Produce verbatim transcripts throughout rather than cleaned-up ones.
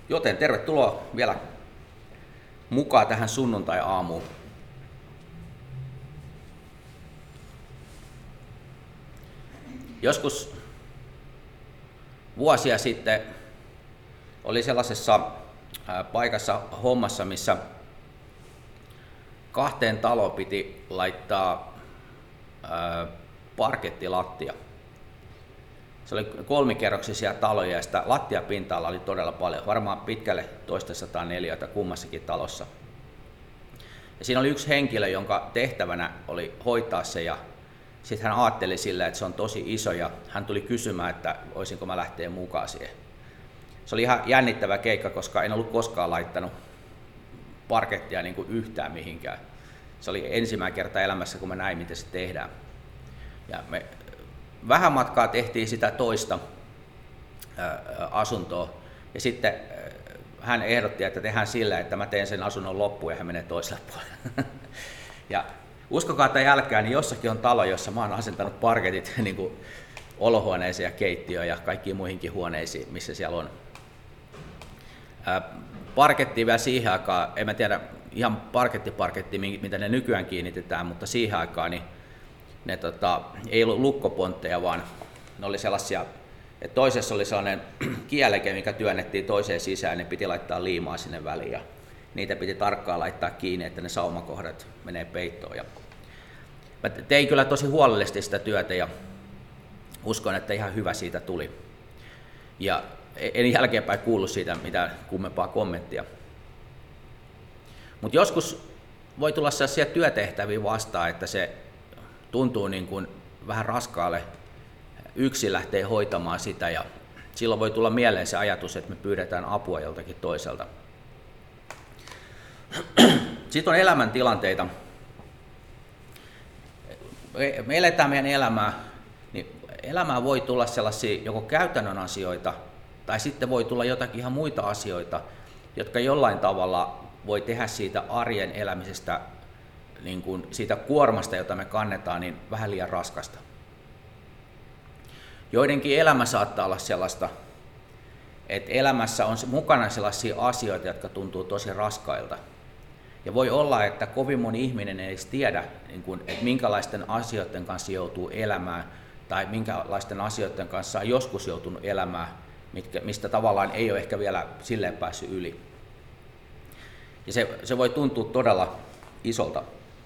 Joten tervetuloa vielä mukaan tähän sunnuntai-aamuun. Joskus vuosia sitten oli sellaisessa paikassa hommassa, missä kahteen taloon piti laittaa parkettilattia. Se oli kolmikerroksisia taloja ja sitä lattiapinta-alaa oli todella paljon, varmaan pitkälle toista sataa neliötä kummassakin talossa. Ja siinä oli yksi henkilö, jonka tehtävänä oli hoitaa se, ja sitten hän ajatteli sillä, että se on tosi iso, ja hän tuli kysymään, että voisinko mä lähteä mukaan siihen. Se oli ihan jännittävä keikka, koska en ollut koskaan laittanut parkettia niin kuin yhtään mihinkään. Se oli ensimmäinen kerta elämässä, kun mä näin, miten se tehdään. Ja me vähän matkaa tehtiin sitä toista asuntoa, ja sitten hän ehdotti, että tehdään sillä, että mä teen sen asunnon loppuun ja hän menee toiselle puolelle. Ja uskokaa tai älkää, niin jossakin on talo, jossa mä oon asentanut parketit niin kuin olohuoneeseen ja keittiöön ja kaikkiin muihinkin huoneisiin, missä siellä on. Parkettiin vielä siihen aikaan, en mä tiedä ihan parkettiparketti, mitä ne nykyään kiinnitetään, mutta siihen aikaan niin ne tota, ei ollut lukkopontteja, vaan ne oli sellaisia, että toisessa oli sellainen kieleke, mikä työnnettiin toiseen sisään, ne piti laittaa liimaa sinne väliin ja niitä piti tarkkaan laittaa kiinni, että ne saumakohdat menee peittoon. Ja mä tein kyllä tosi huolellisesti sitä työtä ja uskon, että ihan hyvä siitä tuli. Ja en jälkeenpäin kuullut siitä mitään kummempaa kommenttia. Mutta joskus voi tulla sellaisia työtehtäviä vastaan, että se tuntuu niin kuin vähän raskaalle yksin lähtee hoitamaan sitä, ja silloin voi tulla mieleen se ajatus, että me pyydetään apua joltakin toiselta. Sitten on elämäntilanteita. Me eletään meidän elämää, niin elämään voi tulla sellaisia joko käytännön asioita, tai sitten voi tulla jotakin ihan muita asioita, jotka jollain tavalla voi tehdä siitä arjen elämisestä, niin kuin siitä kuormasta, jota me kannetaan, niin vähän liian raskasta. Joidenkin elämä saattaa olla sellaista, että elämässä on mukana sellaisia asioita, jotka tuntuu tosi raskailta. Ja voi olla, että kovin moni ihminen ei edes tiedä, niin kuin, että minkälaisten asioiden kanssa joutuu elämään, tai minkälaisten asioiden kanssa on joskus joutunut elämään, mitkä, mistä tavallaan ei ole ehkä vielä silleen päässyt yli. Ja se, se voi tuntua todella isolta.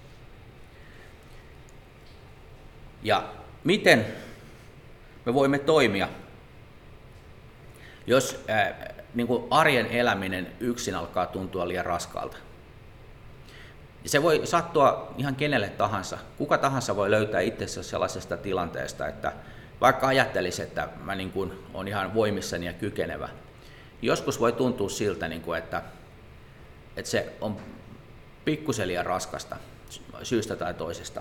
Ja miten me voimme toimia, jos ää, niin kuin arjen eläminen yksin alkaa tuntua liian raskaalta? Ja se voi sattua ihan kenelle tahansa. Kuka tahansa voi löytää itsensä sellaisesta tilanteesta, että vaikka ajattelisi, että mä niin kuin olen ihan voimissani ja kykenevä, joskus voi tuntua siltä, niin kuin, että, että se on pikkusen liian raskasta syystä tai toisesta.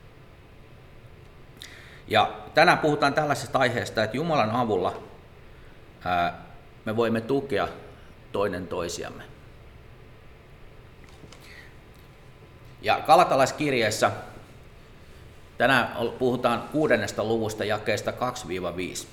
Ja tänään puhutaan tällaisesta aiheesta, että Jumalan avulla ää, me voimme tukea toinen toisiamme. Ja Galatalaiskirjeessä tänään puhutaan kuudennesta luvusta jakeesta kaksi viisi.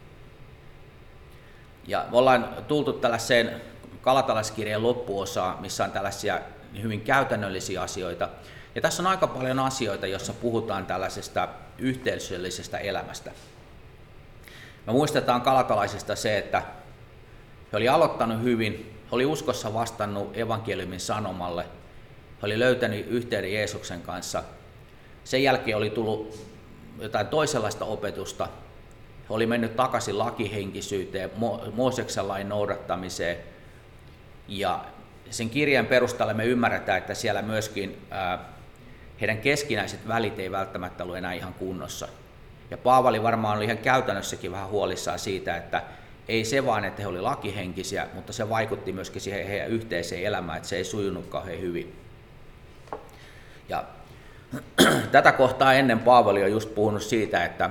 Ja me ollaan tultu tällaiseen Galatalaiskirjeen loppuosaan, missä on tällaisia hyvin käytännöllisiä asioita. Ja tässä on aika paljon asioita, joissa puhutaan tällaisesta yhteisöllisestä elämästä. Me muistetaan galatalaisista se, että he oli aloittanut hyvin, he oli uskossa vastannut evankeliumin sanomalle, he oli löytänyt yhteyden Jeesuksen kanssa. Sen jälkeen oli tullut jotain toisenlaista opetusta, he oli mennyt takaisin lakihenkisyyteen, Mooseksen lain noudattamiseen, ja sen kirjeen perusteella me ymmärretään, että siellä myöskin ää, heidän keskinäiset välit ei välttämättä ollut enää ihan kunnossa. Ja Paavali varmaan oli ihan käytännössäkin vähän huolissaan siitä, että ei se vaan, että he olivat lakihenkisiä, mutta se vaikutti myöskin siihen heidän yhteiseen elämään, että se ei sujunut kauhean hyvin. Ja tätä kohtaa ennen Paavali on just puhunut siitä, että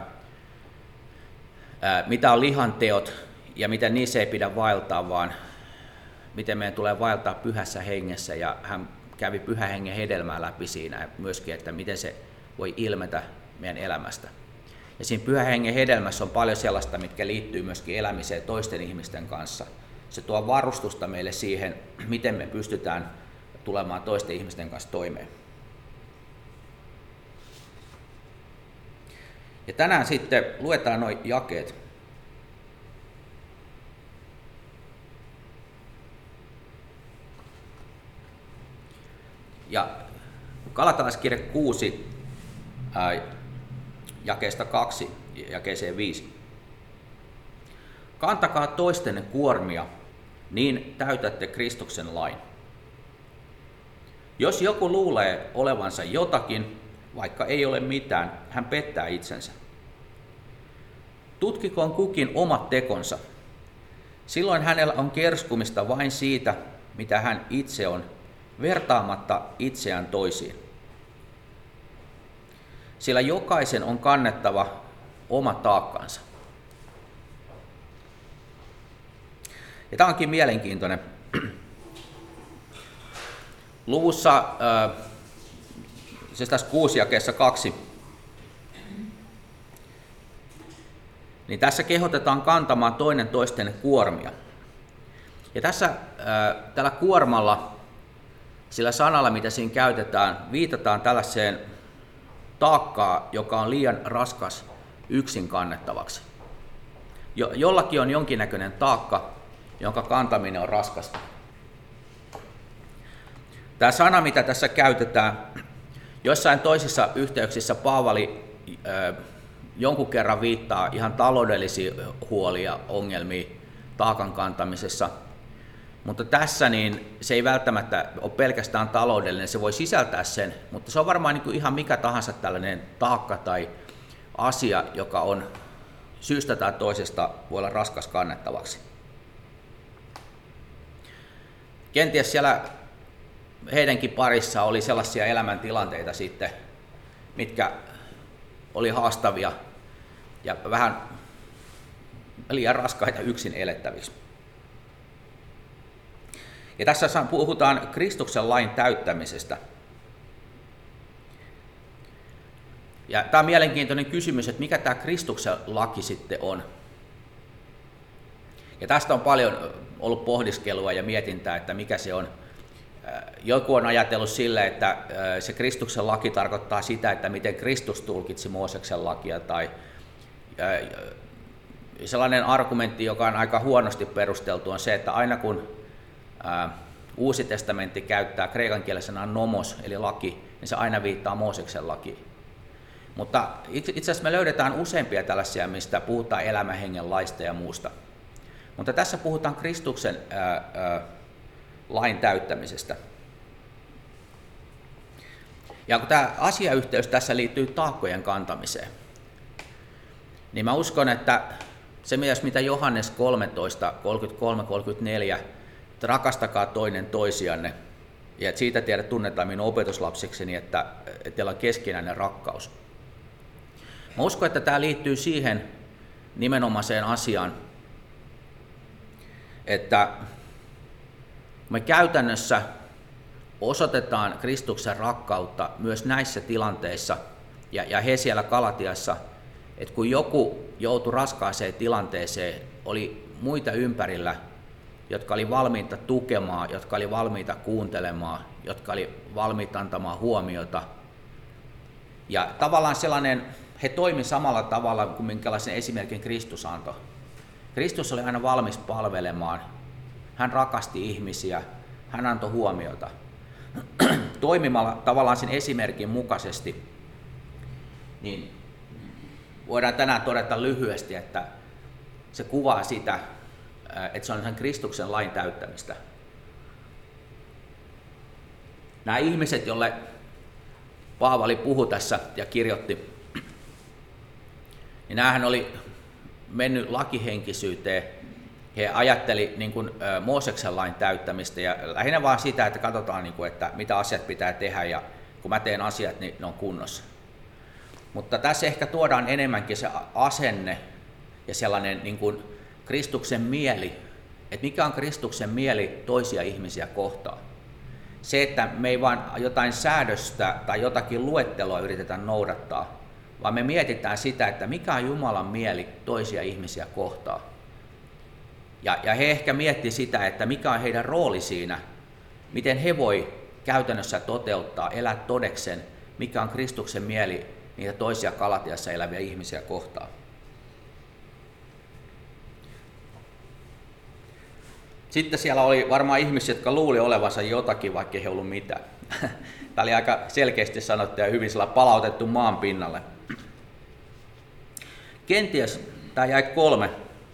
ää, mitä on lihan teot ja miten niissä ei pidä vaeltaa, vaan miten meidän tulee vaeltaa pyhässä hengessä, ja hän kävi pyhän hengen hedelmää läpi siinä myöskin, että miten se voi ilmetä meidän elämästä. Ja siinä pyhän hengen hedelmässä on paljon sellaista, mitkä liittyy myöskin elämiseen toisten ihmisten kanssa. se tuo varustusta meille siihen, miten me pystytään tulemaan toisten ihmisten kanssa toimeen. Ja tänään sitten luetaan nuo jakeet. Ja Galatalaiskirje kuusi, ää, jakeesta kaksi jakeeseen viisi. Kantakaa toistenne kuormia, niin täytätte Kristuksen lain. Jos joku luulee olevansa jotakin, vaikka ei ole mitään, hän pettää itsensä. Tutkikoon kukin omat tekonsa. Silloin hänellä on kerskumista vain siitä, mitä hän itse on, vertaamatta itseään toisiin. Sillä jokaisen on kannettava oma taakkansa. Ja tämä onkin mielenkiintoinen. Luvussa siis tässä kuusi jakeessa kaksi, niin tässä kehotetaan kantamaan toinen toisten kuormia. Ja tässä tällä kuormalla, sillä sanalla, mitä siinä käytetään, viitataan tällaiseen taakkaa, joka on liian raskas yksin kannettavaksi. Jo, jollakin on jonkinnäköinen taakka, jonka kantaminen on raskasta. Tämä sana, mitä tässä käytetään, jossain toisissa yhteyksissä Paavali äh, jonkun kerran viittaa ihan taloudellisiin huolia, ongelmia taakan kantamisessa, mutta tässä niin se ei välttämättä ole pelkästään taloudellinen, se voi sisältää sen, mutta se on varmaan niin kuin ihan mikä tahansa tällainen taakka tai asia, joka on syystä tai toisesta voi olla raskas kannettavaksi. Kenties siellä heidänkin parissa oli sellaisia elämäntilanteita sitten, mitkä oli haastavia ja vähän liian raskaita yksin elettäviksi. Ja tässä puhutaan Kristuksen lain täyttämisestä. Ja tämä on mielenkiintoinen kysymys, että mikä tämä Kristuksen laki sitten on. Ja tästä on paljon ollut pohdiskelua ja mietintää, että mikä se on. Joku on ajatellut sille, että se Kristuksen laki tarkoittaa sitä, että miten Kristus tulkitsi Mooseksen lakia, tai sellainen argumentti, joka on aika huonosti perusteltu, on se, että aina kun Uusi testamentti käyttää kreikan kielen sanaa nomos, eli laki, niin se aina viittaa Mooseksen lakiin. Mutta itse asiassa me löydetään useampia tällaisia, mistä puhutaan elämänhengen laista ja muusta. Mutta tässä puhutaan Kristuksen ää, ää, lain täyttämisestä. Ja kun tämä asiayhteys tässä liittyy taakkojen kantamiseen, niin mä uskon, että se mitä Johannes kolmetoista, kolmekymmentäkolme kolmekymmentäneljä, että rakastakaa toinen toisianne, ja että siitä tiedät tunnetaan minun opetuslapsekseni, että, että teillä on keskinäinen rakkaus. Mä uskon, että tämä liittyy siihen nimenomaiseen asiaan, että me käytännössä osoitetaan Kristuksen rakkautta myös näissä tilanteissa, ja, ja he siellä Galatiassa, että kun joku joutui raskaaseen tilanteeseen, oli muita ympärillä, jotka oli valmiita tukemaan, jotka oli valmiita kuuntelemaan, jotka oli valmiita antamaan huomiota. Ja tavallaan sellainen, he toimivat samalla tavalla kuin minkälaisen esimerkin Kristus antoi. Kristus oli aina valmis palvelemaan, hän rakasti ihmisiä, hän antoi huomiota. Toimimalla tavallaan sen esimerkin mukaisesti, niin voidaan tänään todeta lyhyesti, että se kuvaa sitä, että se on sen Kristuksen lain täyttämistä. Nämä ihmiset, joille Paavali puhui tässä ja kirjoitti, niin näähän oli mennyt lakihenkisyyteen. He ajatteli niin kuin Mooseksen lain täyttämistä ja lähinnä vaan sitä, että katsotaan, niin kuin, että mitä asiat pitää tehdä ja kun mä teen asiat, niin ne on kunnossa. Mutta tässä ehkä tuodaan enemmänkin se asenne ja sellainen niin kuin Kristuksen mieli, että mikä on Kristuksen mieli toisia ihmisiä kohtaan. Se, että me ei vaan jotain säädöstä tai jotakin luettelua yritetä noudattaa, vaan me mietitään sitä, että mikä on Jumalan mieli toisia ihmisiä kohtaan. Ja, ja he ehkä miettivät sitä, että mikä on heidän rooli siinä, miten he voi käytännössä toteuttaa, elää todeksen, mikä on Kristuksen mieli niitä toisia Galatiassa eläviä ihmisiä kohtaan. Sitten siellä oli varmaan ihmisiä, jotka luuli olevansa jotakin, vaikka ei ollut mitään. Tämä oli aika selkeästi sanottu ja hyvin palautettu maan pinnalle. Kenties tämä jäi kolme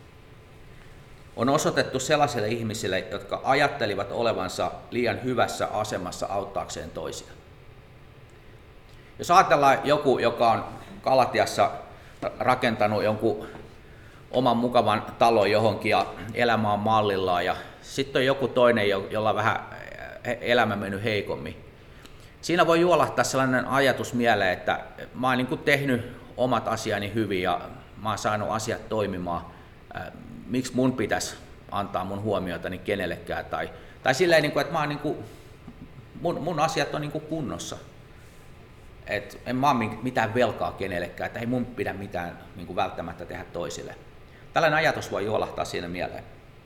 on osoitettu sellaisille ihmisille, jotka ajattelivat olevansa liian hyvässä asemassa auttaakseen toisia. Jos ajatellaan joku, joka on Galatiassa rakentanut jonkun oman mukavan talon johonkin ja elämä on mallillaan, ja sitten on joku toinen, jolla on vähän elämä mennyt heikommin. Siinä voi juolahtaa sellainen ajatus mieleen, että mä oon niin kuin tehnyt omat asiani hyvin ja mä oon saanut asiat toimimaan. Miksi mun pitäisi antaa mun huomiotani kenellekään? Tai, tai silleen, että mä oon niin kuin, mun, mun asiat on niin kuin kunnossa. Et en mä ole mitään velkaa kenellekään, että ei mun pidä mitään niin kuin välttämättä tehdä toisille. Tällainen ajatus voi juolahtaa siinä mieleen.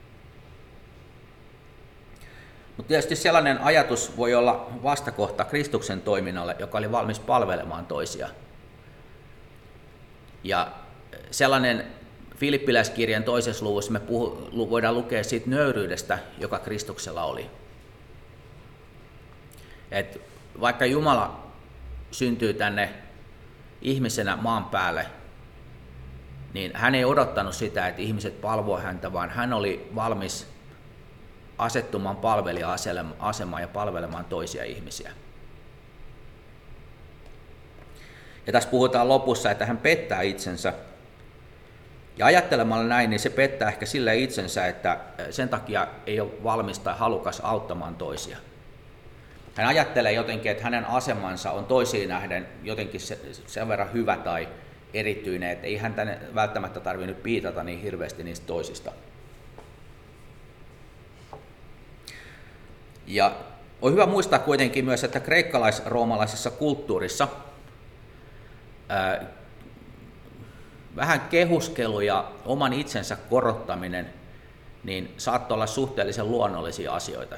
Mutta tietysti sellainen ajatus voi olla vastakohta Kristuksen toiminnalle, joka oli valmis palvelemaan toisia. Ja sellainen Filippiläiskirjan toisessa luvussa me puhu, voidaan lukea siitä nöyryydestä, joka Kristuksella oli. Et vaikka Jumala syntyy tänne ihmisenä maan päälle, niin hän ei odottanut sitä, että ihmiset palvoo häntä, vaan hän oli valmis asettumaan palvelija-asemaan ja palvelemaan toisia ihmisiä. Ja tässä puhutaan lopussa, että hän pettää itsensä. Ja ajattelemalla näin, niin se pettää ehkä sille itsensä, että sen takia ei ole valmis tai halukas auttamaan toisia. Hän ajattelee jotenkin, että hänen asemansa on toisiin nähden jotenkin sen verran hyvä tai erityinen, että ei hän tänne välttämättä tarvinnut piitata niin hirveästi niistä toisista. Ja on hyvä muistaa kuitenkin myös, että kreikkalais-roomalaisessa kulttuurissa ää, vähän kehuskelu ja oman itsensä korottaminen niin saattoi olla suhteellisen luonnollisia asioita.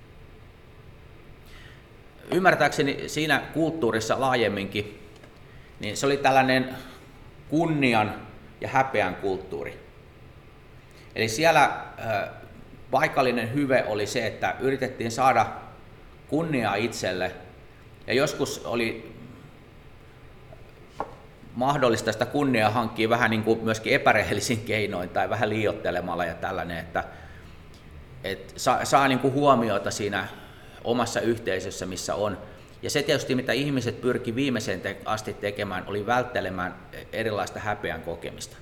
Ymmärtääkseni siinä kulttuurissa laajemminkin, niin se oli tällainen kunnian ja häpeän kulttuuri. Eli siellä ää, paikallinen hyve oli se, että yritettiin saada kunniaa itselle, ja joskus oli mahdollista sitä kunniaa hankkia vähän niin kuin myöskin epärehellisin keinoin tai vähän liioittelemalla ja tällainen, että, että saa, saa niin kuin huomiota siinä omassa yhteisössä, missä on. Ja se tietysti, mitä ihmiset pyrki viimeiseen te- asti tekemään, oli välttelemään erilaista häpeän kokemista.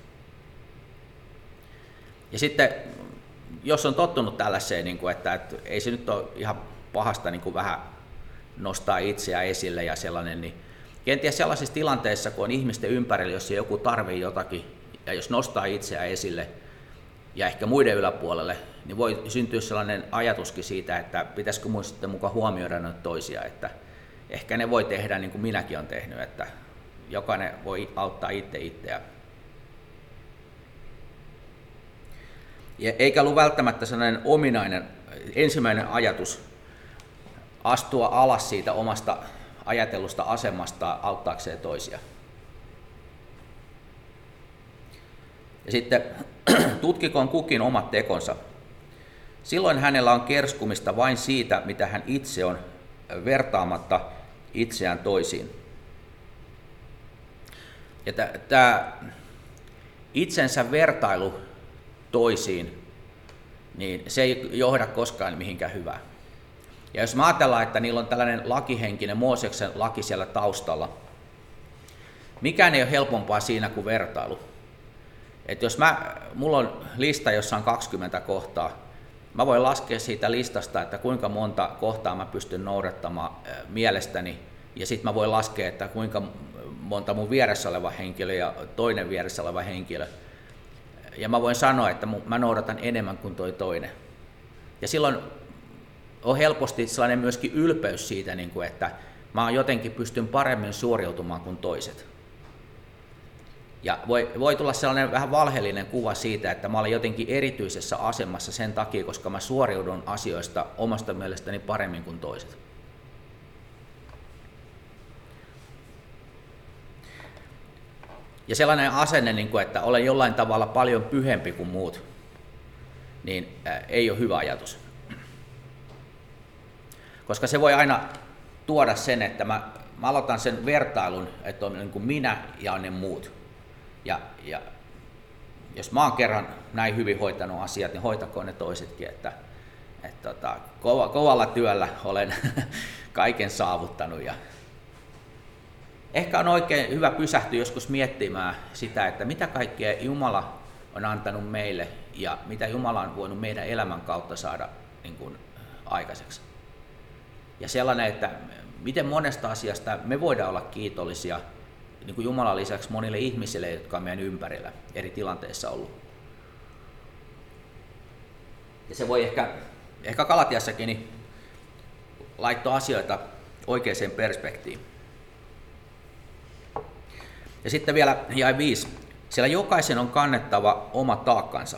Ja sitten, jos on tottunut tällaiseen, niin kuin, että, että ei se nyt ole ihan pahasta niin kuin vähän nostaa itseään esille ja sellainen, niin kenties sellaisissa tilanteissa, kun on ihmisten ympärillä, jos joku tarvitsee jotakin, ja jos nostaa itseään esille ja ehkä muiden yläpuolelle, niin voi syntyä sellainen ajatuskin siitä, että pitäisikö mun sitten mukaan huomioida noita toisia, että ehkä ne voi tehdä niin kuin minäkin olen tehnyt, että jokainen voi auttaa itse itseään. Ja eikä ollut välttämättä sellainen ominainen ensimmäinen ajatus astua alas siitä omasta ajatellusta asemasta auttaakseen toisia. Ja sitten tutkikoon kukin omat tekonsa. Silloin hänellä on kerskumista vain siitä, mitä hän itse on, vertaamatta itseään toisiin. Ja tämä itsensä vertailu toisiin, niin se ei johda koskaan mihinkään hyvään. Ja jos me ajatellaan, että niillä on tällainen lakihenkinen Mooseksen laki siellä taustalla, mikään ei ole helpompaa siinä kuin vertailu. Että jos mä, mulla on lista, jossa on kaksikymmentä kohtaa, mä voin laskea siitä listasta, että kuinka monta kohtaa mä pystyn noudattamaan mielestäni, ja sitten mä voin laskea, että kuinka monta mun vieressä oleva henkilö ja toinen vieressä oleva henkilö. Ja mä voin sanoa, että mä noudatan enemmän kuin toi toinen. Ja silloin on helposti sellainen myöskin ylpeys siitä, että mä jotenkin pystyn paremmin suoriutumaan kuin toiset. Ja voi, voi tulla sellainen vähän valheellinen kuva siitä, että mä olen jotenkin erityisessä asemassa sen takia, koska mä suoriudun asioista omasta mielestäni paremmin kuin toiset. Ja sellainen asenne, että olen jollain tavalla paljon pyhempi kuin muut, niin ei ole hyvä ajatus. Koska se voi aina tuoda sen, että mä, mä aloitan sen vertailun, että on niin kuin minä ja ne muut. Ja, ja jos mä oon kerran näin hyvin hoitanut asiat, niin hoitakoon ne toisetkin, että, että tota, kova, kovalla työllä olen kaiken saavuttanut. Ja ehkä on oikein hyvä pysähtyä joskus miettimään sitä, että mitä kaikkea Jumala on antanut meille ja mitä Jumala on voinut meidän elämän kautta saada niin kuin aikaiseksi. Ja sellainen, että miten monesta asiasta me voidaan olla kiitollisia niin kuin Jumalan lisäksi monille ihmisille, jotka on meidän ympärillä eri tilanteissa ollut. Ja se voi ehkä, ehkä Galatiassakin niin laittaa asioita oikeaan perspektiiviin. Ja sitten vielä jae viisi. Siellä jokaisen on kannettava oma taakkansa.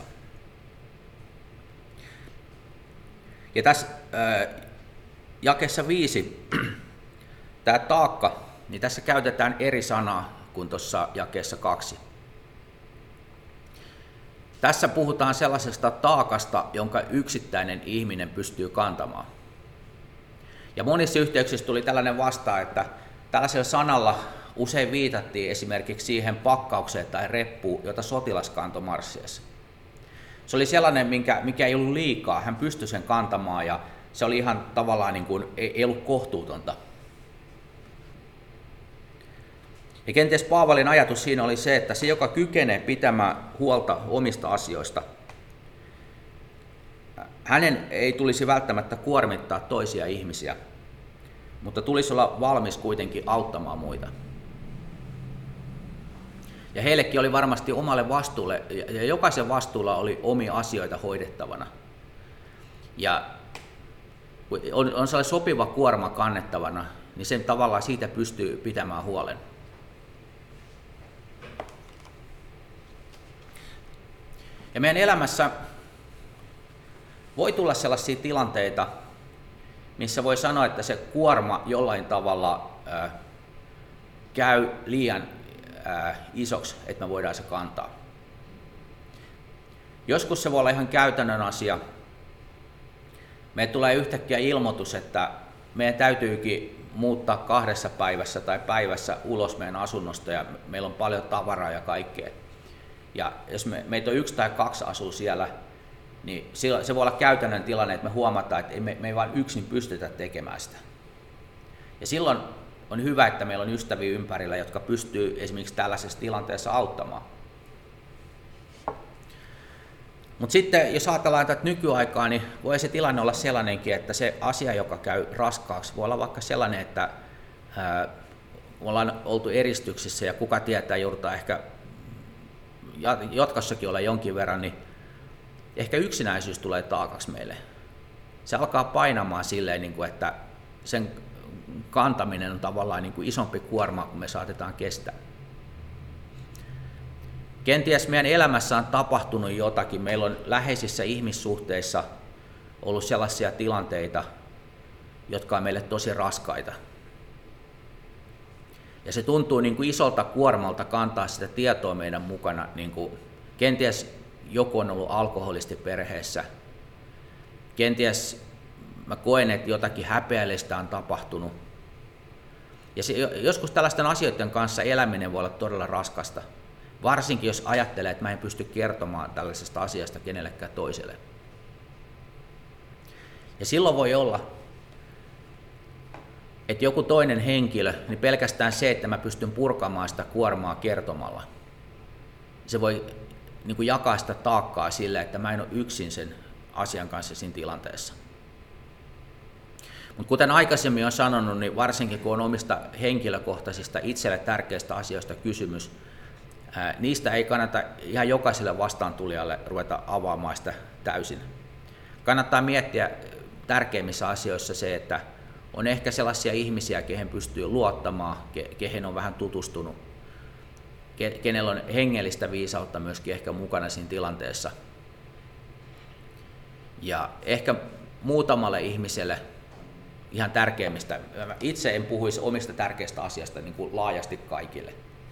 Ja tässä äh, jakeessa viisi, tämä taakka, niin tässä käytetään eri sanaa kuin tuossa jakeessa kaksi. Tässä puhutaan sellaisesta taakasta, jonka yksittäinen ihminen pystyy kantamaan. Ja monissa yhteyksissä tuli tällainen vastaan, että tällaisella sanalla usein viitattiin esimerkiksi siihen pakkaukseen tai reppuun, jota sotilas kantoi marssiessa. Se oli sellainen, minkä, mikä ei ollut liikaa, hän pystyi sen kantamaan ja se oli ihan tavallaan niin kuin, ei, ei ollut kohtuutonta. Ja kenties Paavalin ajatus siinä oli se, että se, joka kykenee pitämään huolta omista asioista, hänen ei tulisi välttämättä kuormittaa toisia ihmisiä, mutta tulisi olla valmis kuitenkin auttamaan muita. Ja heillekin oli varmasti omalle vastuulle, ja jokaisen vastuulla oli omia asioita hoidettavana. Ja on, on sellainen sopiva kuorma kannettavana, niin sen tavallaan siitä pystyy pitämään huolen. Ja meidän elämässä voi tulla sellaisia tilanteita, missä voi sanoa, että se kuorma jollain tavalla äh, käy liian äh, isoksi, että me voidaan se kantaa. Joskus se voi olla ihan käytännön asia. Meille tulee yhtäkkiä ilmoitus, että meidän täytyykin muuttaa kahdessa päivässä tai päivässä ulos meidän asunnosta ja meillä on paljon tavaraa ja kaikkea. Ja jos me, meitä on yksi tai kaksi asuu siellä, niin se voi olla käytännön tilanne, että me huomataan, että me, me ei vain yksin pystytä tekemään sitä. Ja silloin on hyvä, että meillä on ystäviä ympärillä, jotka pystyy esimerkiksi tällaisessa tilanteessa auttamaan. Mutta sitten jos ajatellaan tätä nykyaikaa, niin voi se tilanne olla sellainenkin, että se asia, joka käy raskaaksi, voi olla vaikka sellainen, että ää, ollaan oltu eristyksissä ja kuka tietää, joudutaan ehkä jatkossakin olla jonkin verran, niin ehkä yksinäisyys tulee taakaksi meille. Se alkaa painamaan silleen, että sen kantaminen on tavallaan niin kuin isompi kuorma, kun me saatetaan kestää. Kenties meidän elämässä on tapahtunut jotakin. Meillä on läheisissä ihmissuhteissa ollut sellaisia tilanteita, jotka on meille tosi raskaita. Ja se tuntuu niin kuin isolta kuormalta kantaa sitä tietoa meidän mukana. Niin kuin kenties joku on ollut alkoholisti perheessä. Kenties mä koen, että jotakin häpeällistä on tapahtunut. Ja se, joskus tällaisten asioiden kanssa eläminen voi olla todella raskasta. Varsinkin jos ajattelee, että mä en pysty kertomaan tällaisesta asiasta kenellekään toiselle. Ja silloin voi olla, että joku toinen henkilö, niin pelkästään se, että mä pystyn purkamaan sitä kuormaa kertomalla, se voi niin kuin jakaa sitä taakkaa sille, että mä en ole yksin sen asian kanssa siinä tilanteessa. Mutta kuten aikaisemmin olen sanonut, niin varsinkin kun on omista henkilökohtaisista itselle tärkeistä asioista kysymys, ää, niistä ei kannata ihan jokaiselle vastaantulijalle ruveta avaamaan sitä täysin. Kannattaa miettiä tärkeimmissä asioissa se, että on ehkä sellaisia ihmisiä, kehen pystyy luottamaan, ke- kehen on vähän tutustunut. kenellä on hengellistä viisautta myöskin ehkä mukana siinä tilanteessa. Ja ehkä muutamalle ihmiselle ihan tärkeimmistä, itse en puhuisi omista tärkeistä asiasta niin kuin laajasti kaikille.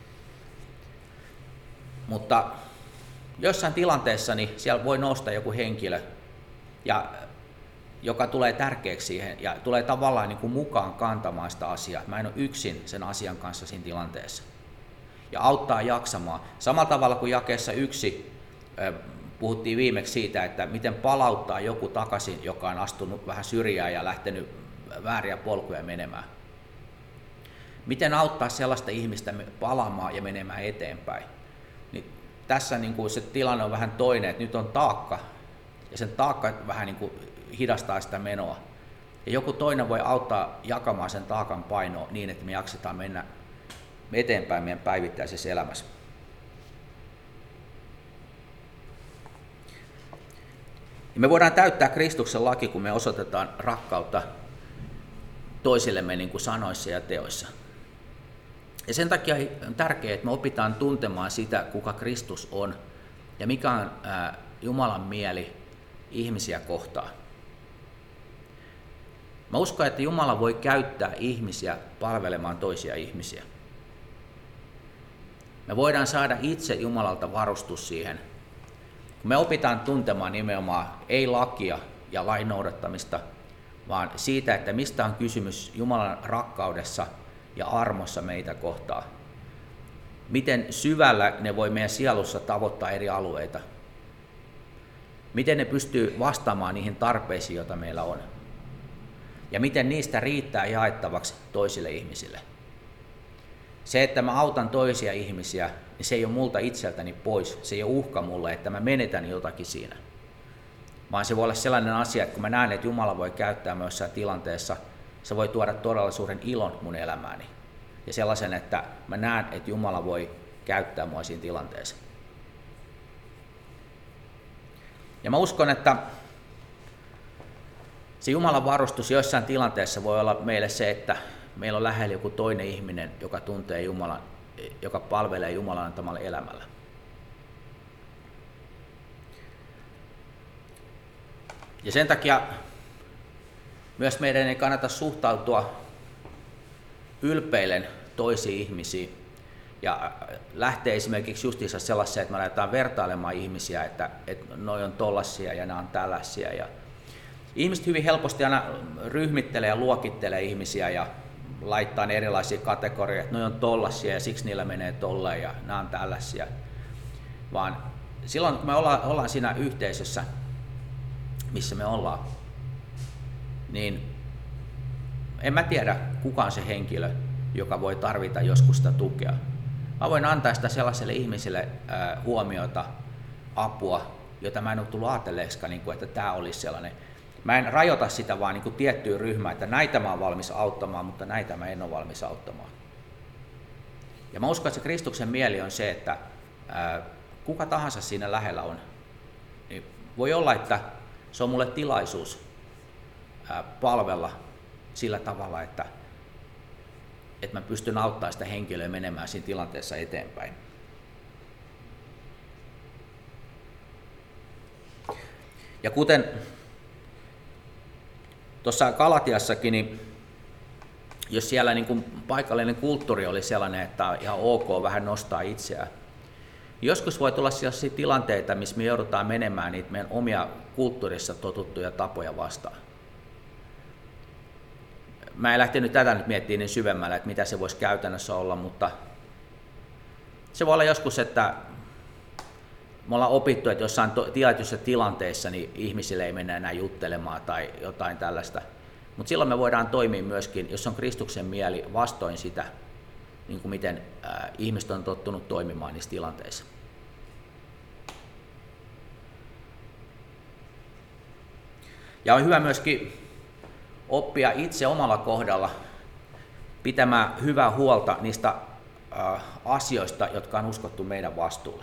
Mutta jossain tilanteessa niin siellä voi nousta joku henkilö, ja, joka tulee tärkeäksi siihen ja tulee tavallaan niin kuin mukaan kantamaan sitä asiaa. Mä en ole yksin sen asian kanssa siinä tilanteessa. Ja auttaa jaksamaan. Samalla tavalla kuin jakeessa yksi puhuttiin viimeksi siitä, että miten palauttaa joku takaisin, joka on astunut vähän syrjään ja lähtenyt vääriä polkuja menemään. Miten auttaa sellaista ihmistä palaamaan ja menemään eteenpäin. Niin tässä niin kuin se tilanne on vähän toinen, että nyt on taakka, ja sen taakka vähän niin kuin hidastaa sitä menoa. Ja joku toinen voi auttaa jakamaan sen taakan painoa niin, että me jaksetaan mennä eteenpäin meidän päivittäisessä elämässä. Ja me voidaan täyttää Kristuksen laki, kun me osoitetaan rakkautta toisillemme niin kuin sanoissa ja teoissa. Ja sen takia on tärkeää, että me opitaan tuntemaan sitä, kuka Kristus on ja mikä on ää, Jumalan mieli ihmisiä kohtaan. Mä uskon, että Jumala voi käyttää ihmisiä palvelemaan toisia ihmisiä. Me voidaan saada itse Jumalalta varustus siihen. Kun me opitaan tuntemaan nimenomaan ei lakia ja lain noudattamista, vaan siitä, että mistä on kysymys Jumalan rakkaudessa ja armossa meitä kohtaan. Miten syvällä ne voi meidän sielussa tavoittaa eri alueita. Miten ne pystyy vastaamaan niihin tarpeisiin, joita meillä on. Ja miten niistä riittää jaettavaksi toisille ihmisille. Se, että mä autan toisia ihmisiä, niin se ei ole multa itseltäni pois. Se ei ole uhka mulle, että mä menetän jotakin siinä. Vaan se voi olla sellainen asia, että kun mä näen, että Jumala voi käyttää myös jossain tilanteessa, se voi tuoda todella suuren ilon mun elämääni. Ja sellaisen, että mä näen, että Jumala voi käyttää mua siinä tilanteessa. Ja mä uskon, että se Jumalan varustus joissain tilanteessa voi olla meille se, että meillä on lähellä joku toinen ihminen, joka tuntee Jumalan, joka palvelee Jumalan antamalla elämällä. Ja sen takia myös meidän ei kannata suhtautua ylpeillen toisiin ihmisiin ja lähteä esimerkiksi justiinsa sellaiseen, että me aletaan vertailemaan ihmisiä, että, että noi on tollaisia ja nämä on tällaisia. Ja ihmiset hyvin helposti aina ryhmittelee ja luokittelee ihmisiä ja laittaa ne erilaisia kategorioita, että noi on tollaisia ja siksi niillä menee tolleen ja nämä on tällaisia. Vaan silloin kun me ollaan, ollaan siinä yhteisössä, missä me ollaan, niin en mä tiedä, kuka on se henkilö, joka voi tarvita joskus sitä tukea. Mä voin antaa sitä sellaiselle ihmiselle äh, huomiota, apua, jota mä en ole tullut ajatelleeksikaan, niin kuin, että tämä olisi sellainen. Mä en rajoita sitä vaan niin kuin tiettyyn ryhmään, että näitä mä oon valmis auttamaan, mutta näitä mä en ole valmis auttamaan. Ja mä uskon, että se Kristuksen mieli on se, että äh, kuka tahansa siinä lähellä on, niin voi olla, että se on mulle tilaisuus äh, palvella sillä tavalla, että, että mä pystyn auttamaan sitä henkilöä menemään siinä tilanteessa eteenpäin. Ja kuten tuossa Galatiassakin, niin jos siellä niin kuin paikallinen kulttuuri oli sellainen, että on ihan ok vähän nostaa itseään, niin joskus voi tulla sellaisia tilanteita, missä me joudutaan menemään niitä meidän omia kulttuurissa totuttuja tapoja vastaan. Mä en lähtenyt tätä nyt miettimään niin syvemmällä, että mitä se voisi käytännössä olla, mutta se voi olla joskus, että me ollaan opittu, että jossain tietyissä tilanteissa niin ihmisille ei mennä enää juttelemaan tai jotain tällaista. Mutta silloin me voidaan toimia myöskin, jos on Kristuksen mieli, vastoin sitä, niin kuin miten ää, ihmiset on tottunut toimimaan niissä tilanteissa. Ja on hyvä myöskin oppia itse omalla kohdalla pitämään hyvää huolta niistä ää, asioista, jotka on uskottu meidän vastuulle.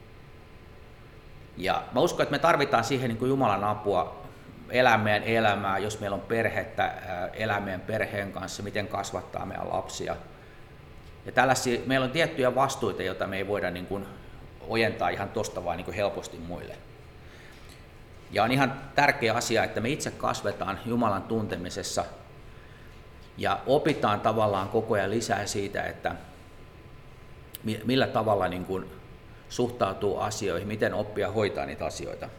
Ja mä uskon, että me tarvitaan siihen niin kuin Jumalan apua, elää meidän elämää, jos meillä on perhettä, elää meidän perheen kanssa, miten kasvattaa meidän lapsia. Ja tällaisia, meillä on tiettyjä vastuita, joita me ei voida niin kuin ojentaa ihan tosta vaan niin kuin helposti muille. Ja on ihan tärkeä asia, että me itse kasvetaan Jumalan tuntemisessa ja opitaan tavallaan koko ajan lisää siitä, että millä tavalla niin kuin suhtautuu asioihin, miten oppia hoitaa niitä asioita.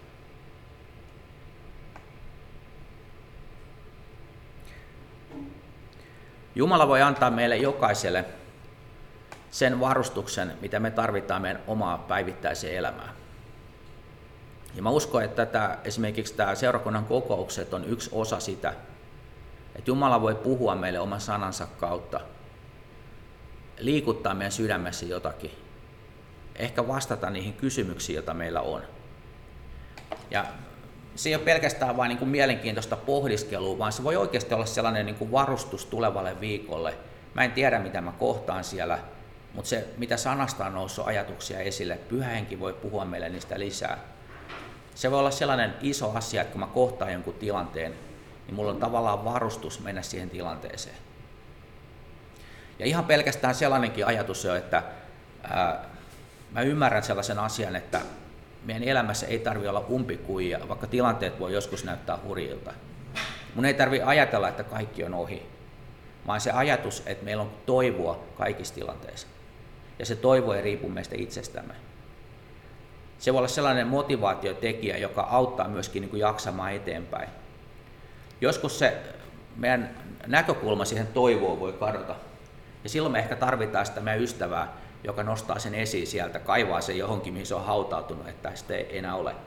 Jumala voi antaa meille jokaiselle sen varustuksen, mitä me tarvitaan meidän omaa päivittäiseen elämään. Ja mä uskon, että tämä, esimerkiksi tämä seurakunnan kokoukset on yksi osa sitä, että Jumala voi puhua meille oman sanansa kautta, liikuttaa meidän sydämessä jotakin, ehkä vastata niihin kysymyksiin, joita meillä on. Ja se ei ole pelkästään vain niin kuin mielenkiintoista pohdiskelua, vaan se voi oikeasti olla sellainen niin kuin varustus tulevalle viikolle. Mä en tiedä, mitä mä kohtaan siellä, mutta se, mitä sanasta on noussut ajatuksia esille, Pyhä Henki voi puhua meille niistä lisää. Se voi olla sellainen iso asia, että kun mä kohtaan jonkun tilanteen, niin mulla on tavallaan varustus mennä siihen tilanteeseen. Ja ihan pelkästään sellainenkin ajatus on, että ää, mä ymmärrän sellaisen asian, että meidän elämässä ei tarvitse olla umpikujia, vaikka tilanteet voi joskus näyttää hurjilta. Mun ei tarvitse ajatella, että kaikki on ohi, vaan se ajatus, että meillä on toivoa kaikissa tilanteissa. Ja se toivo ei riipu meistä itsestämme. Se voi olla sellainen motivaatiotekijä, joka auttaa myöskin niin kuin jaksamaan eteenpäin. Joskus se meidän näkökulma siihen toivoon voi kadota. Ja silloin me ehkä tarvitaan sitä meidän ystävää, joka nostaa sen esiin sieltä, kaivaa sen johonkin, mihin se on hautautunut, että sitä ei enää ole.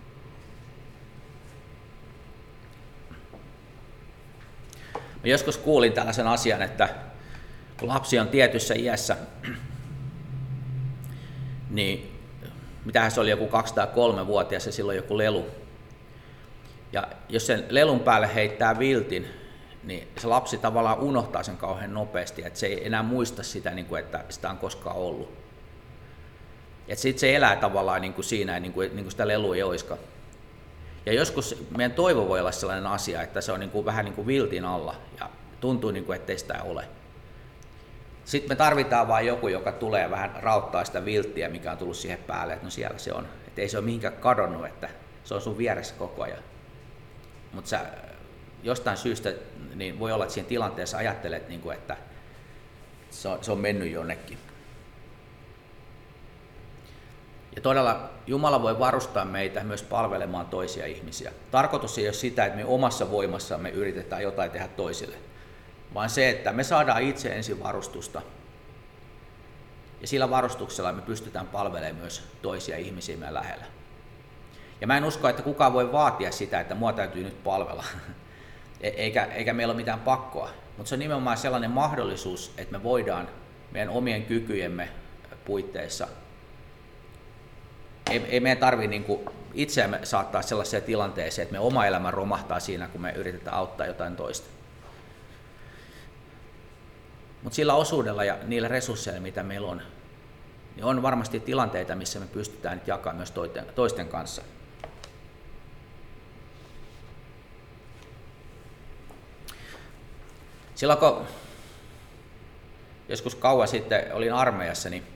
Mä joskus kuulin tällaisen asian, että kun lapsi on tietyssä iässä, niin mitähän se oli, joku kaksi tai kolme-vuotias ja silloin joku lelu. Ja jos sen lelun päälle heittää viltin, niin se lapsi tavallaan unohtaa sen kauhean nopeasti, että se ei enää muista sitä, että sitä on koskaan ollut. Että sitten se elää tavallaan niin kuin siinä, niin kuin, niin kuin sitä lelua ei olisikaan. Ja joskus meidän toivo voi olla sellainen asia, että se on niin kuin, vähän niin kuin viltin alla ja tuntuu, niin kuin, ettei sitä ole. Sitten me tarvitaan vain joku, joka tulee vähän rauttaa sitä vilttiä, mikä on tullut siihen päälle, että no siellä se on. Että ei se ole mihinkään kadonnut, että se on sun vieressä koko ajan. Mutta sä jostain syystä niin voi olla, että siinä tilanteessa ajattelet, että se on, se on mennyt jonnekin. Ja todella Jumala voi varustaa meitä myös palvelemaan toisia ihmisiä. Tarkoitus ei ole sitä, että me omassa voimassamme yritetään jotain tehdä toisille, vaan se, että me saadaan itse ensin varustusta. Ja sillä varustuksella me pystytään palvelemaan myös toisia ihmisiä meidän lähellä. Ja mä en usko, että kukaan voi vaatia sitä, että mua täytyy nyt palvella. Eikä, eikä meillä ole mitään pakkoa, mutta se on nimenomaan sellainen mahdollisuus, että me voidaan meidän omien kykyjemme puitteissa. Ei, ei meidän tarvitse niin itseämme saattaa sellaiseen tilanteeseen, että me oma elämä romahtaa siinä, kun me yritetään auttaa jotain toista. Mutta sillä osuudella ja niillä resursseilla, mitä meillä on, niin on varmasti tilanteita, missä me pystytään nyt jakamaan myös toisten, toisten kanssa. Silloin kun joskus kauan sitten olin armeijassa, niin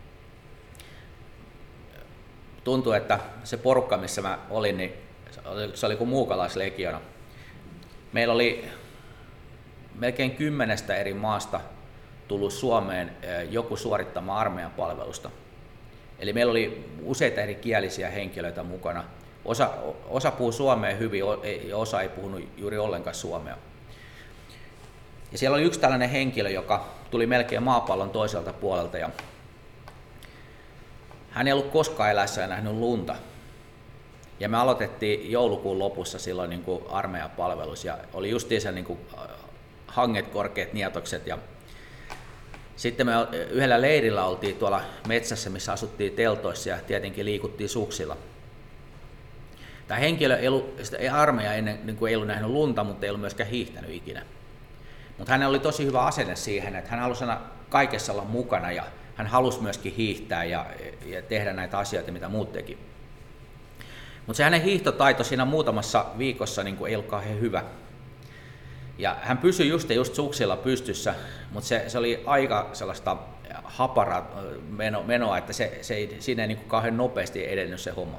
tuntui, että se porukka, missä mä olin, niin se oli kuin muukalaislegiona. Meillä oli melkein kymmenestä eri maasta tullut Suomeen joku suorittamaan armeijan palvelusta. Eli meillä oli useita eri kielisiä henkilöitä mukana. Osa, osa puhui suomea hyvin ja osa ei puhunut juuri ollenkaan suomea. Ja siellä oli yksi tällainen henkilö, joka tuli melkein maapallon toiselta puolelta. Ja hän ei ollut koskaan eläessään nähnyt lunta. Ja me aloitettiin joulukuun lopussa silloin niin kuin armeijan palvelus ja oli justiinsa niin kuin hanget, korkeat nietokset. Ja sitten me yhdellä leirillä oltiin tuolla metsässä, missä asuttiin teltoissa ja tietenkin liikuttiin suksilla. Tämä henkilö ei ollut, sitä armeija ennen niin kuin ei ollut nähnyt lunta, mutta ei ollut myöskään hiihtänyt ikinä. Mutta hänellä oli tosi hyvä asenne siihen, että hän halusi aina kaikessa olla mukana ja hän halusi myöskin hiihtää ja, ja tehdä näitä asioita, mitä muut teki. Mutta se hänen hiihtotaito siinä muutamassa viikossa niin kuin ei ollut kauhean hyvä. Ja hän pysyi just, just suksilla pystyssä, mutta se, se oli aika sellaista hapara meno, menoa, että se, se ei, siinä ei niin kuin kauhean nopeasti edennyt se homma.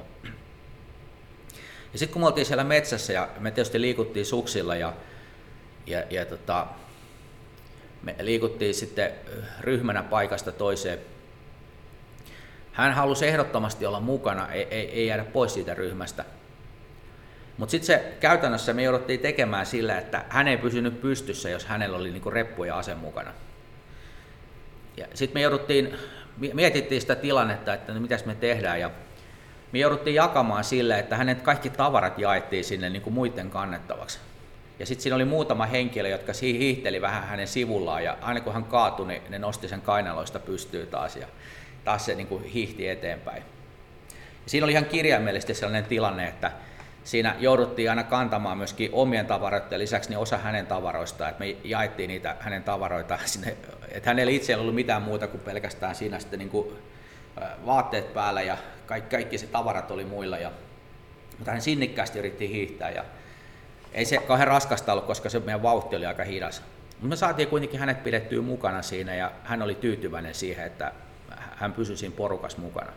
Ja sitten kun me oltiin siellä metsässä ja me tietysti liikuttiin suksilla ja, ja, ja tota, me liikuttiin sitten ryhmänä paikasta toiseen. Hän halusi ehdottomasti olla mukana, ei, ei, ei jäädä pois siitä ryhmästä. Mutta sitten se käytännössä me jouduttiin tekemään sillä, että hän ei pysynyt pystyssä, jos hänellä oli niinku reppu ja ase mukana. Sitten me jouduttiin, mietittiin sitä tilannetta, että no mitäs me tehdään. Ja me jouduttiin jakamaan sillä, että hänen kaikki tavarat jaettiin sinne niinku muiden kannettavaksi. Ja sitten siinä oli muutama henkilö, jotka hiihteli vähän hänen sivullaan, ja aina kun hän kaatui, niin ne nosti sen kainaloista pystyyn taas, ja taas se niin kuin hiihti eteenpäin. Ja siinä oli ihan kirjaimellisesti sellainen tilanne, että siinä jouduttiin aina kantamaan myöskin omien tavaroiden lisäksi niin osa hänen tavaroistaan, että me jaettiin niitä hänen tavaroita sinne, että hänellä itse ei ollut mitään muuta kuin pelkästään siinä sitten niin kuin vaatteet päällä, ja kaikki, kaikki se tavarat oli muilla, ja, mutta hän sinnikkäästi yritti hiihtää, ja ei se kauhean raskasta ollut, koska se meidän vauhti oli aika hidas. Mutta me saatiin kuitenkin hänet pidettyä mukana siinä, ja hän oli tyytyväinen siihen, että hän pysyi siinä porukassa mukana.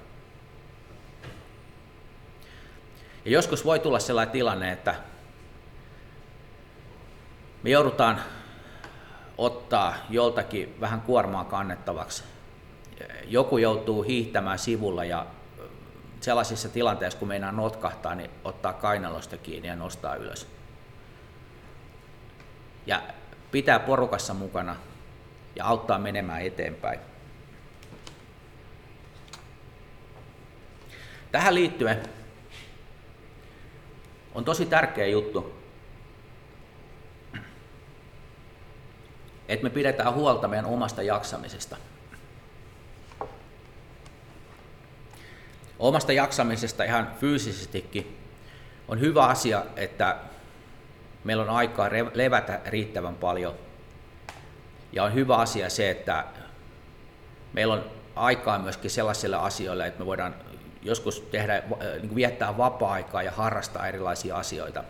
Ja joskus voi tulla sellainen tilanne, että me joudutaan ottaa joltakin vähän kuormaa kannettavaksi. Joku joutuu hiihtämään sivulla, ja sellaisissa tilanteissa, kun meinaa notkahtaa, niin ottaa kainalosta kiinni ja nostaa ylös. Ja pitää porukassa mukana ja auttaa menemään eteenpäin. Tähän liittyen on tosi tärkeä juttu, että me pidetään huolta meidän omasta jaksamisesta. Omasta jaksamisesta ihan fyysisestikin on hyvä asia, että meillä on aikaa levätä riittävän paljon. Ja on hyvä asia se, että meillä on aikaa myöskin sellaisille asioille, että me voidaan joskus tehdä, niin viettää vapaa-aikaa ja harrastaa erilaisia asioita.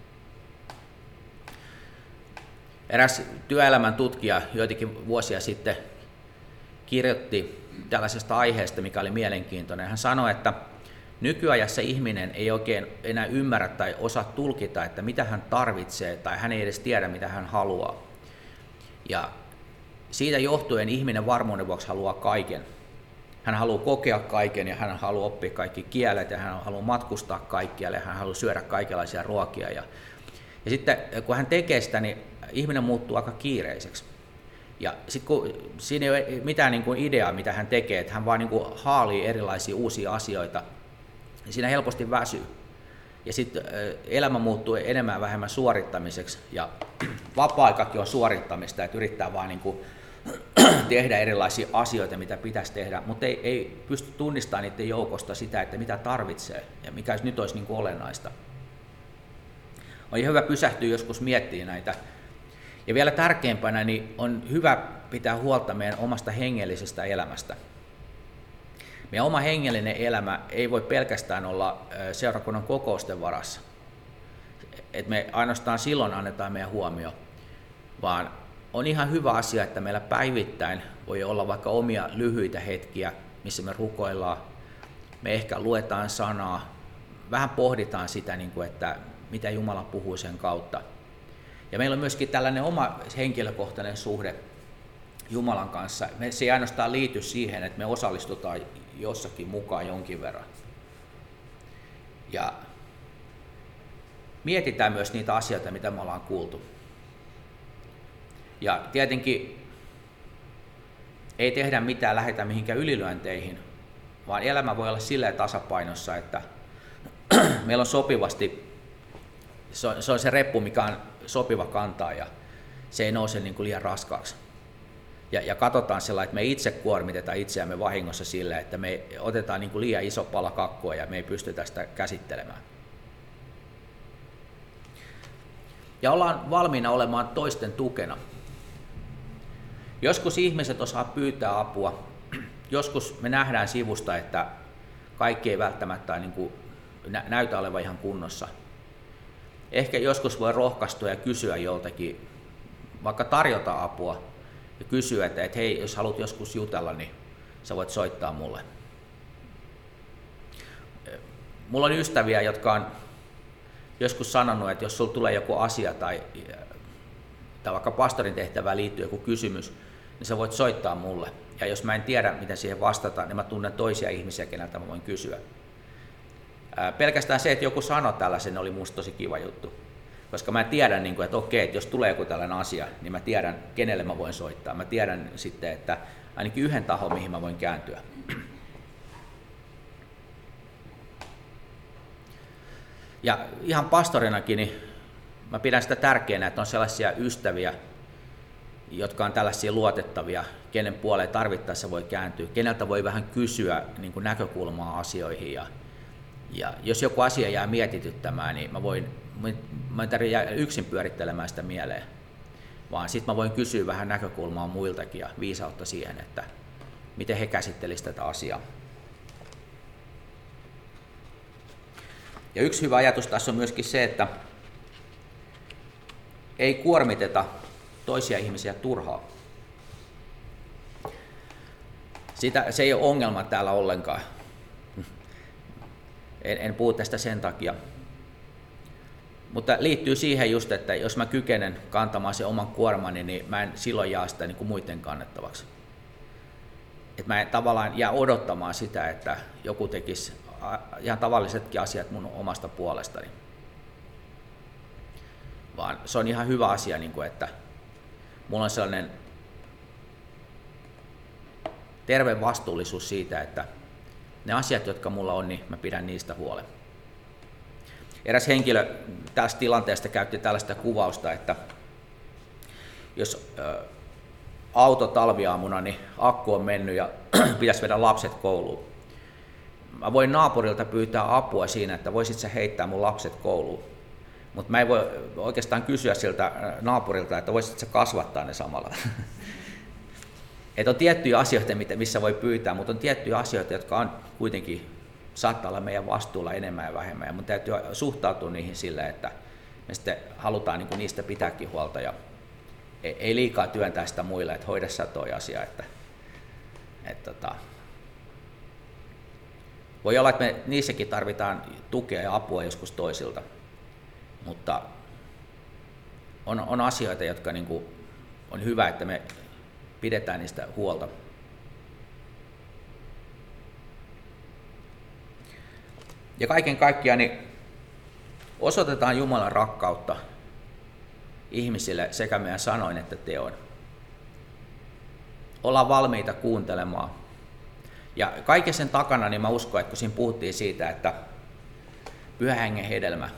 Eräs työelämän tutkija joitakin vuosia sitten kirjoitti tällaisesta aiheesta, mikä oli mielenkiintoinen. Hän sanoi, että nykyajassa ihminen ei oikein enää ymmärrä tai osaa tulkita, että mitä hän tarvitsee, tai hän ei edes tiedä, mitä hän haluaa. Ja siitä johtuen ihminen varmuuden vuoksi haluaa kaiken. Hän haluaa kokea kaiken, ja hän haluaa oppia kaikki kielet, ja hän haluaa matkustaa kaikkialle, ja hän haluaa syödä kaikenlaisia ruokia. Ja, ja sitten kun hän tekee sitä, niin ihminen muuttuu aika kiireiseksi. Ja sitten kun siinä ei ole mitään niin kuin ideaa, mitä hän tekee, että hän vaan niin kuin haalii erilaisia uusia asioita, niin siinä helposti väsyy. Ja sitten elämä muuttuu enemmän vähemmän suorittamiseksi, ja vapaa-aikakin on suorittamista, että yrittää vaan niin kuin tehdä erilaisia asioita, mitä pitäisi tehdä, mutta ei, ei pysty tunnistamaan niiden joukosta sitä, että mitä tarvitsee ja mikä nyt olisi niin kuin olennaista. On hyvä pysähtyä joskus miettimään näitä. Ja vielä tärkeimpänä niin on hyvä pitää huolta meidän omasta hengellisestä elämästä. Meidän oma hengellinen elämä ei voi pelkästään olla seurakunnan kokousten varassa. Et me ainoastaan silloin annetaan meidän huomio, vaan on ihan hyvä asia, että meillä päivittäin voi olla vaikka omia lyhyitä hetkiä, missä me rukoillaan, me ehkä luetaan sanaa, vähän pohditaan sitä, että mitä Jumala puhuu sen kautta. Ja meillä on myöskin tällainen oma henkilökohtainen suhde Jumalan kanssa. Se ei ainoastaan liity siihen, että me osallistutaan jossakin mukaan jonkin verran. Ja mietitään myös niitä asioita, mitä me ollaan kuultu. Ja tietenkin ei tehdä mitään, lähdetä mihinkään ylilyönteihin, vaan elämä voi olla silleen tasapainossa, että meillä on sopivasti, se on se reppu, mikä on sopiva kantaa, ja se ei nouse niin kuin liian raskaaksi. Ja, ja katsotaan sellainen, että me itse kuormitetaan itseämme vahingossa sille, että me otetaan niin kuin liian iso pala kakkua ja me ei pystytä sitä käsittelemään. Ja ollaan valmiina olemaan toisten tukena. Joskus ihmiset osaa pyytää apua, joskus me nähdään sivusta, että kaikki ei välttämättä niin kuin näytä olevan ihan kunnossa. Ehkä joskus voi rohkaistua ja kysyä joltakin, vaikka tarjota apua ja kysyä, että, että hei, jos haluat joskus jutella, niin sä voit soittaa mulle. Mulla on ystäviä, jotka on joskus sanonut, että jos sulla tulee joku asia tai, tai vaikka pastorin tehtävään liittyy joku kysymys, niin sä voit soittaa mulle. Ja jos mä en tiedä, miten siihen vastata, niin mä tunnen toisia ihmisiä, keneltä mä voin kysyä. Ää, pelkästään se, että joku sanoi tällaisen, oli musta tosi kiva juttu. Koska mä tiedän, että okei, että jos tulee joku tällainen asia, niin mä tiedän, kenelle mä voin soittaa. Mä tiedän sitten, että ainakin yhden tahon, mihin mä voin kääntyä. Ja ihan pastorinakin, niin mä pidän sitä tärkeänä, että on sellaisia ystäviä, jotka on tällaisia luotettavia, kenen puoleen tarvittaessa voi kääntyä, keneltä voi vähän kysyä niin kuin näkökulmaa asioihin. Ja, ja jos joku asia jää mietityttämään, niin mä voin, mä en tarvitse jää yksin pyörittelemään sitä mieleen, vaan sitten mä voin kysyä vähän näkökulmaa muiltakin ja viisautta siihen, että miten he käsittelisivät tätä asiaa. Ja yksi hyvä ajatus tässä on myöskin se, että ei kuormiteta toisia ihmisiä turhaa. Sitä, se ei ole ongelma täällä ollenkaan. En, en puhu tästä sen takia. Mutta liittyy siihen just, että jos mä kykenen kantamaan sen oman kuormani, niin mä en silloin jaa sitä niin kuin muiden kannettavaksi. Et mä en tavallaan jää odottamaan sitä, että joku tekisi ihan tavallisetkin asiat mun omasta puolestani. Vaan se on ihan hyvä asia, että mulla on sellainen terve vastuullisuus siitä, että ne asiat, jotka mulla on, niin mä pidän niistä huolen. Eräs henkilö tästä tilanteesta käytti tällaista kuvausta, että jos auto talviaamuna, niin akku on mennyt ja pitäisi viedä lapset kouluun. Mä voin naapurilta pyytää apua siinä, että voisit sä heittää mun lapset kouluun. Mutta mä en voi oikeastaan kysyä siltä naapurilta, että voisit sä kasvattaa ne samalla. Et on tiettyjä asioita, missä voi pyytää, mutta on tiettyjä asioita, jotka on kuitenkin saattaa olla meidän vastuulla enemmän ja vähemmän. Ja mun täytyy suhtautua niihin sillä, että me sitten halutaan niin kuin niistä pitääkin huolta ja ei liikaa työntää sitä muille, että hoida sä toi asia. Että, että, että, voi olla, että me niissäkin tarvitaan tukea ja apua joskus toisilta, mutta on, on asioita, jotka niin kuin on hyvä, että me pidetään niistä huolta. Ja kaiken kaikkiaan niin osoitetaan Jumalan rakkautta ihmisille sekä meidän sanoin että teoin. Ollaan valmiita kuuntelemaan. Ja kaiken sen takana niin mä uskon, että kun siinä puhuttiin siitä, että Pyhän Hengen hedelmä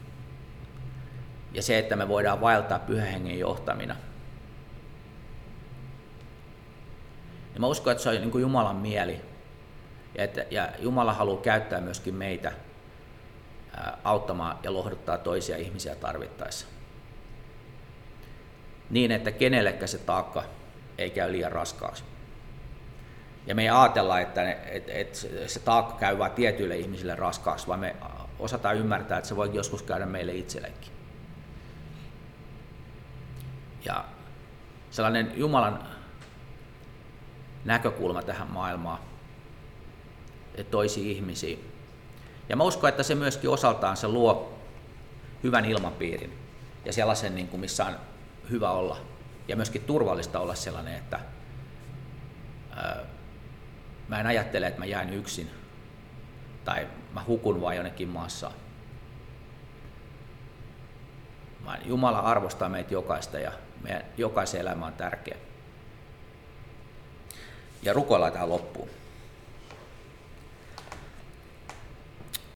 ja se, että me voidaan vaeltaa Pyhän Hengen johtamina, niin mä uskon, että se on niin kuin Jumalan mieli. Ja, että, ja Jumala haluaa käyttää myöskin meitä ää, auttamaan ja lohduttaa toisia ihmisiä tarvittaessa. Niin, että kenellekään se taakka ei käy liian raskaaksi. Ja me ei ajatella, että, että, että se taakka käy vain tietyille ihmisille raskaaksi, vaan me osataan ymmärtää, että se voi joskus käydä meille itsellekin. Ja sellainen Jumalan näkökulma tähän maailmaan, toisiin ihmisiin. Ja mä uskon, että se myöskin osaltaan se luo hyvän ilmapiirin ja sellaisen, niin kuin missä on hyvä olla. Ja myöskin turvallista olla sellainen, että ää, mä en ajattele, että mä jään yksin tai mä hukun vaan jonnekin maassaan. Jumala arvostaa meitä jokaista ja meidän jokaisen elämä on tärkeä. Ja rukoillaan tähän loppuun.